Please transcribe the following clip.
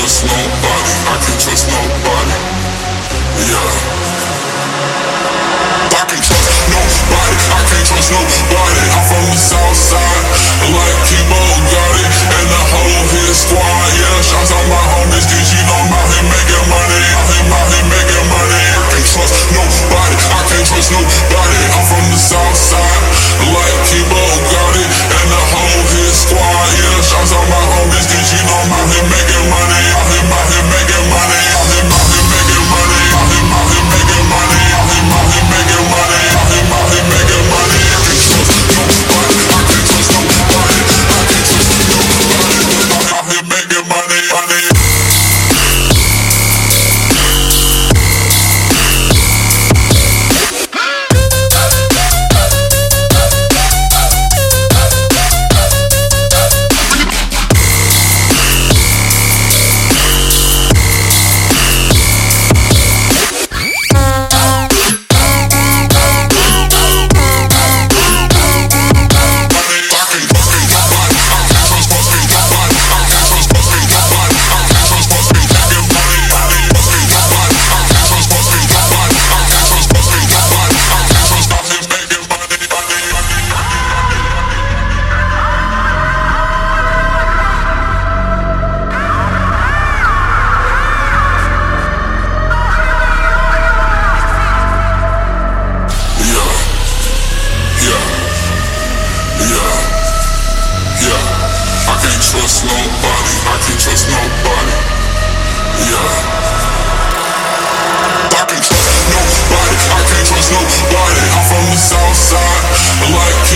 trust nobody. I can't trust nobody. Yeah. I can't trust nobody. I can't trust nobody. I'm from the south side, like Kibo got it, and the whole hit squad. Yeah, shots on my homies, 'cause you know I'm out here making money. I'm out here making money. I can't trust nobody. I can't trust nobody. I'm from the south side, like Kibo got it, and the whole hit squad. Yeah, shots on my homies, 'cause you know I'm out here making money. I'm out here making money. I'm out here making money. I'm out here making money. I'm out here making money. I'm out here making money. I can't trust nobody. I can't trust nobody. I can't trust nobody. I'm out here making money. Money. Trust nobody, I can't trust nobody. Yeah. I can't trust nobody, I can't trust nobody. I'm from the south side, like